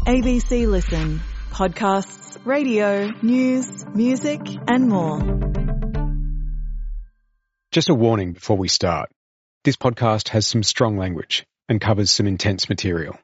ABC Listen. Podcasts, radio, news, music and more. Just a warning before we start. This podcast has some strong language and covers some intense material.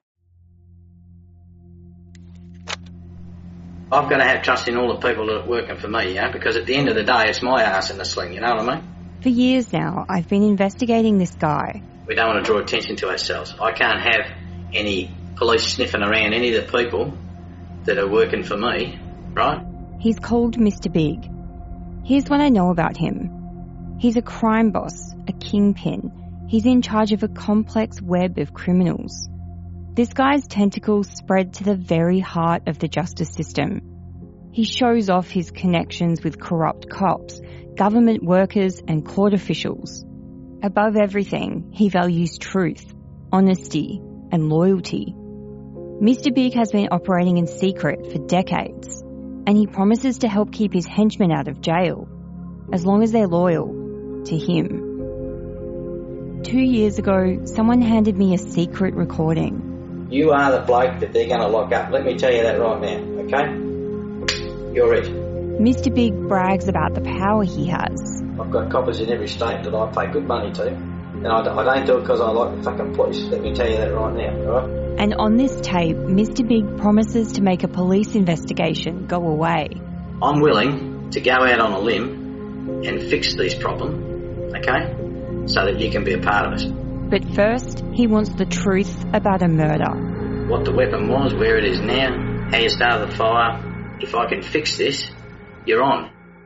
I've got to have trust in all the people that are working for me, because at the end of the day, it's my ass in the sling, you know what I mean? For years now, I've been investigating this guy. We don't want to draw attention to ourselves. I can't have any police sniffing around any of the people that are working for me, right? He's called Mr. Big. Here's what I know about him. He's a crime boss, a kingpin. He's in charge of a complex web of criminals. This guy's tentacles spread to the very heart of the justice system. He shows off his connections with corrupt cops, government workers and court officials. Above everything, he values truth, honesty and loyalty. Mr. Big has been operating in secret for decades, and he promises to help keep his henchmen out of jail, as long as they're loyal to him. 2 years ago, someone handed me a secret recording. You are the bloke that they're going to lock up. Let me tell you that right now, okay? You're it. Mr. Big brags about the power he has. I've got coppers in every state that I pay good money to, and I don't do it because I like the fucking police. Let me tell you that right now, all right? And on this tape, Mr. Big promises to make a police investigation go away. I'm willing to go out on a limb and fix these problems, okay? So that you can be a part of it. But first, he wants the truth about a murder. What the weapon was, where it is now, how you started the fire. If I can fix this, you're on.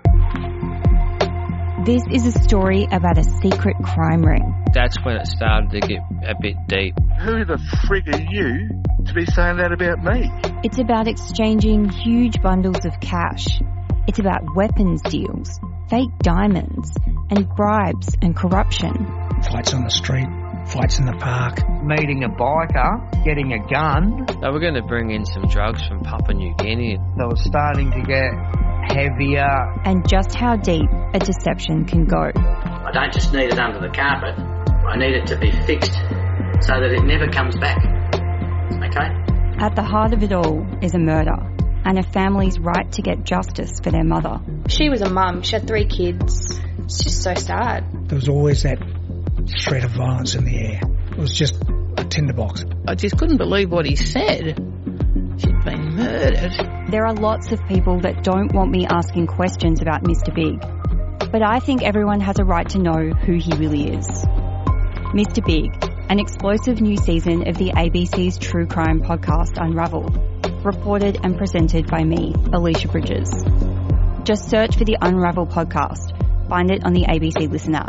This is a story about a secret crime ring. That's when it started to get a bit deep. Who the frig are you to be saying that about me? It's about exchanging huge bundles of cash. It's about weapons deals, fake diamonds, and bribes and corruption. Fights on the street, fights in the park. Meeting a biker, getting a gun. They were going to bring in some drugs from Papua New Guinea. They were starting to get heavier. And just how deep a deception can go. I don't just need it under the carpet. I need it to be fixed so that it never comes back. Okay? At the heart of it all is a murder and a family's right to get justice for their mother. She was a mum. She had 3 kids. It's just so sad. There was always that threat of violence in the air. It was just a tinderbox. I just couldn't believe what he said. She'd been murdered. There are lots of people that don't want me asking questions about Mr. Big, but I think everyone has a right to know who he really is. Mr. Big, an explosive new season of the ABC's true crime podcast Unravel, reported and presented by me, Alicia Bridges. Just search for the Unravel podcast. Find it on the ABC Listen app.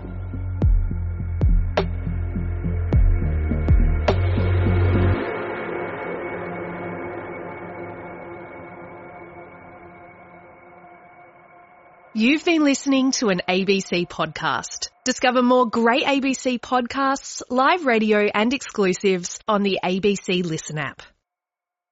You've been listening to an ABC podcast. Discover more great ABC podcasts, live radio and exclusives on the ABC Listen app.